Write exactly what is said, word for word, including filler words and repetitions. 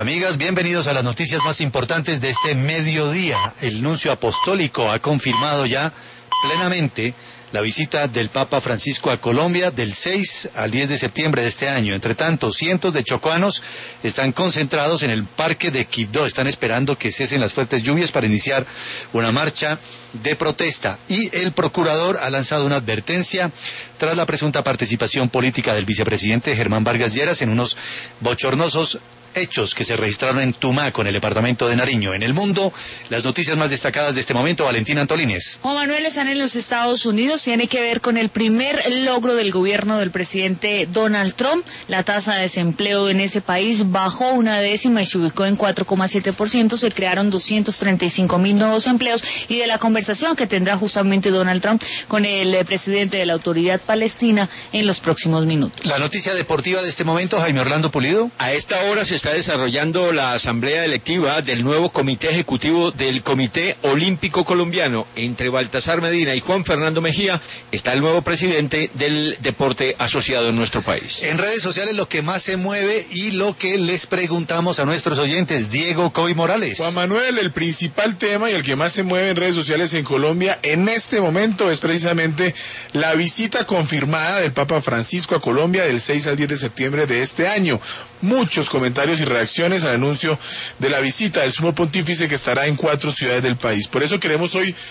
Amigas, bienvenidos a las noticias más importantes de este mediodía. El nuncio apostólico ha confirmado ya plenamente la visita del Papa Francisco a Colombia del seis al diez de septiembre de este año. Entre tanto, cientos de chocuanos están concentrados en el parque de Quibdó. Están esperando que cesen las fuertes lluvias para iniciar una marcha de protesta. Y el procurador ha lanzado una advertencia tras la presunta participación política del vicepresidente Germán Vargas Lleras en unos bochornosos hechos que se registraron en Tumaco, en el departamento de Nariño. En el mundo, las noticias más destacadas de este momento, Valentina Antolínez. Juan Manuel, están en los Estados Unidos, tiene que ver con el primer logro del gobierno del presidente Donald Trump. La tasa de desempleo en ese país bajó una décima y se ubicó en cuatro coma siete por ciento, se crearon doscientos treinta y cinco mil nuevos empleos, y de la conversación que tendrá justamente Donald Trump con el presidente de la Autoridad Palestina en los próximos minutos. La noticia deportiva de este momento, Jaime Orlando Pulido. A esta hora se está desarrollando la asamblea electiva del nuevo comité ejecutivo del Comité Olímpico Colombiano. Entre Baltasar Medina y Juan Fernando Mejía está el nuevo presidente del deporte asociado en nuestro país. En redes sociales lo que más se mueve y lo que les preguntamos a nuestros oyentes, Diego Coy Morales. Juan Manuel, el principal tema y el que más se mueve en redes sociales en Colombia en este momento es precisamente la visita confirmada del Papa Francisco a Colombia del seis al diez de septiembre de este año. Muchos comentarios y reacciones al anuncio de la visita del sumo pontífice, que estará en cuatro ciudades del país. Por eso queremos hoy